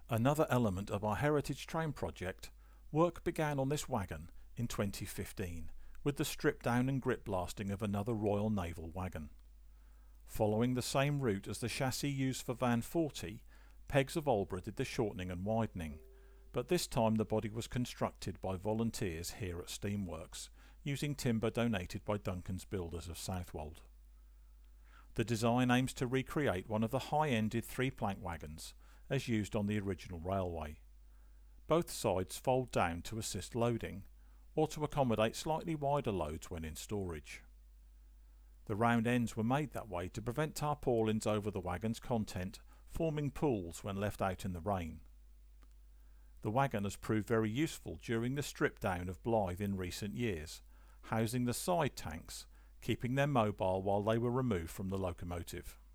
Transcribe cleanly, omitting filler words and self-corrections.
Another element of our heritage train project, work began on this wagon in 2015 with the strip down and grip blasting of another Royal Naval wagon. Following the same route as the chassis used for Van 40, Peggs of Aldeburgh did the shortening and widening, but this time the body was constructed by volunteers here at Steamworks, using timber donated by Duncan's Builders of Southwold. The design aims to recreate one of the high-ended three-plank wagons, as used on the original railway. Both sides fold down to assist loading, or to accommodate slightly wider loads when in storage. The round ends were made that way to prevent tarpaulins over the wagon's content forming pools when left out in the rain. The wagon has proved very useful during the strip down of Blythe in recent years, housing the side tanks, keeping them mobile while they were removed from the locomotive.